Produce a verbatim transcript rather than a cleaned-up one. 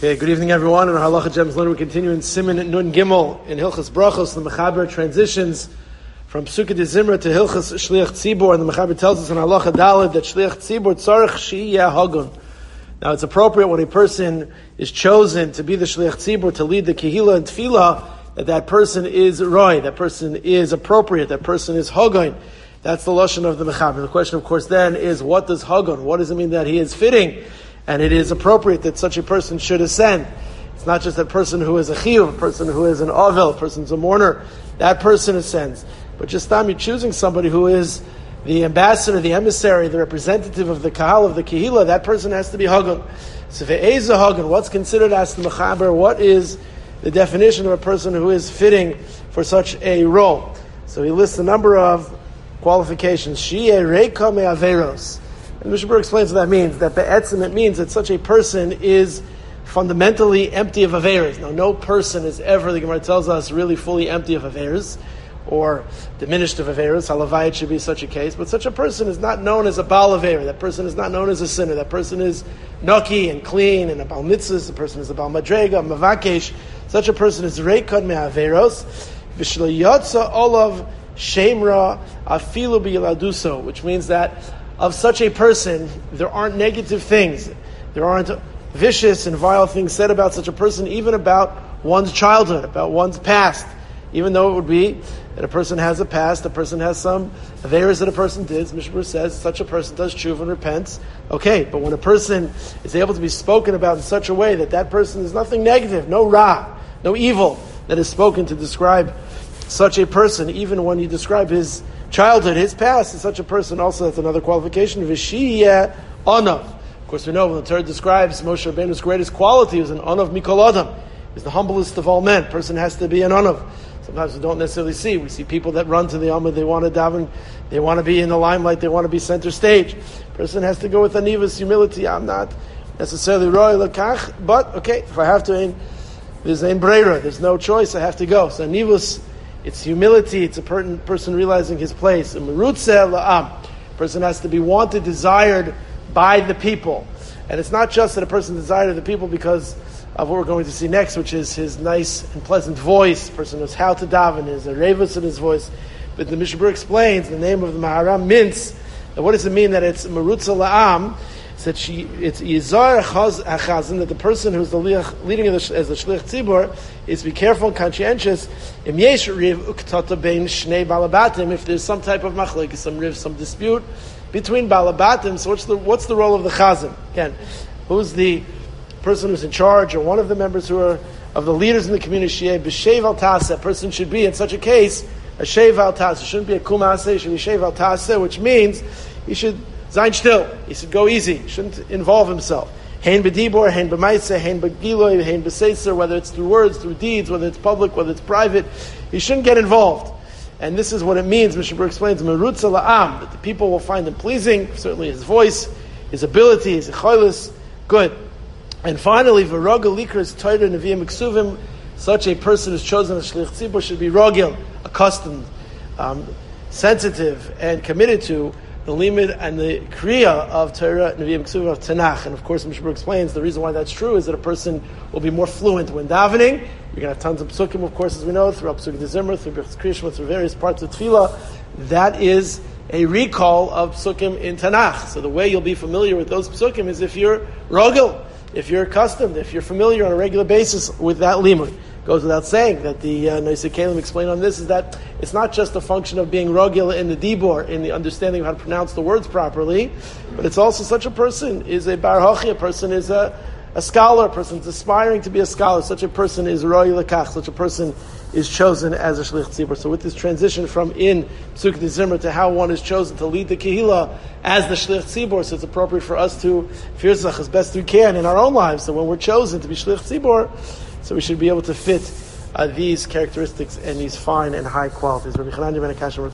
Okay, good evening everyone. In our Halacha Gems learning, we continue in Siman Nun Gimel in Hilchas Brachos. The Mechaber transitions from Psukei de Zimra to Hilchas Shliach Tzibor, and the Mechaber tells us in Halacha Daled that Shliach Tzibor tzarich sheyeh hagon. Now it's appropriate when a person is chosen to be the Shliach Tzibor, to lead the Kehillah and Tefillah, that that person is roi, that person is appropriate, that person is hagon. That's the lashon of the Mechaber. The question, of course, then is, what does hagon? What does it mean that he is fitting? And it is appropriate that such a person should ascend. It's not just a person who is a chiyuv, a person who is an avel, a person who's a mourner. That person ascends. But just time you're choosing somebody who is the ambassador, the emissary, the representative of the kahal, of the kehillah, that person has to be hagon. So ve'eza hagon, what's considered as the mechaber? What is the definition of a person who is fitting for such a role? So he lists a number of qualifications. Sheyeh reika me'averos. And Mishnah Berurah explains what that means. That be'etzim, it means that such a person is fundamentally empty of averos. Now, no person is ever, the Gemara tells us, really fully empty of averos, or diminished of averos. Halavai, it should be such a case. But such a person is not known as a baal avera. That person is not known as a sinner. That person is naki and clean and a baal mitzvahs. The person is a baal madrega, a mavakesh. Such a person is reikad me'averos. V'shlo yotza olav shemra afilu b'yiladuso, which means that of such a person, there aren't negative things. There aren't vicious and vile things said about such a person, even about one's childhood, about one's past. Even though it would be that a person has a past, a person has some averos that a person did. Mishnah Berurah says such a person does tshuva and repents. Okay, but when a person is able to be spoken about in such a way that that person is nothing negative, no ra, no evil that is spoken to describe such a person, even when you describe his childhood, his past, is such a person also, that's another qualification. V'shiyeh anav. Of course, we know when the Torah describes Moshe Rabbeinu's greatest quality, he was an anav mikol adam. He's the humblest of all men. Person has to be an anav. Sometimes we don't necessarily see. We see people that run to the Amma, they want to daven, they want to be in the limelight, they want to be center stage. Person has to go with anivus, humility. I'm not necessarily roy lakach, but okay, if I have to, there's ein breira, there's no choice, I have to go. So anivus, it's humility, it's a per- person realizing his place. A person has to be wanted, desired by the people. And it's not just that a person desired of the people because of what we're going to see next, which is his nice and pleasant voice. The person knows how to daven, there's a revus in his voice. But the Mishnah Berurah explains, the name of the Maharam mints, that what does it mean that it's merutza la'am? It's that she, it's yizar achazin, that the person who's the leading as the, as the shliach tzibor is to be careful and conscientious. Im yesh riv uktata bein shnei balabatim, if there's some type of machlek, some riv, some dispute between balabatim, so what's the what's the role of the chazan? Again, who's the person who's in charge, or one of the members who are of the leaders in the community? Sheyeh b'shev al taseh, a person should be in such a case a shev al taseh. It shouldn't be a kumase, it should be shev al taseh, which means he should zayin shtil. He should go easy. He shouldn't involve himself. Hein b'dibor, hein b'maiseh, hein b'giloy, hein b'seiser, whether it's through words, through deeds, whether it's public, whether it's private, he shouldn't get involved. And this is what it means. Mishnah Berurah explains, merutza la'am, that the people will find him pleasing, certainly his voice, his ability, his choilus, good. And finally, v'rogel likras Torah neviim ksuvim, such a person who's chosen as shliach tzibur should be rogel, accustomed, um, sensitive, and committed to the limud and the kriya of Torah, Nevi'im Ksuvim, of Tanakh. And of course, Mishnah Berurah explains the reason why that's true is that a person will be more fluent when davening. You're going to have tons of psukim, of course, as we know, through Psukei de Zimra, through Birchas Kriyashma, through various parts of Tefillah. That is a recall of psukim in Tanakh. So the way you'll be familiar with those psukim is if you're rogel, if you're accustomed, if you're familiar on a regular basis with that limud. Goes without saying that the uh, Noisei Kalim explained on this is that it's not just a function of being rogel in the dibor, in the understanding of how to pronounce the words properly, but it's also such a person is a bar hochi, a person is a, a scholar, a person is aspiring to be a scholar, such a person is roi lekach, such a person is chosen as a shliach tzibur. So with this transition from in Psukei de Zimra to how one is chosen to lead the kehillah as the shliach tzibur, so it's appropriate for us to firzach as best we can in our own lives. So when we're chosen to be shliach tzibur, so we should be able to fit uh, these characteristics and these fine and high qualities. Rabbi Chananya ben Akasha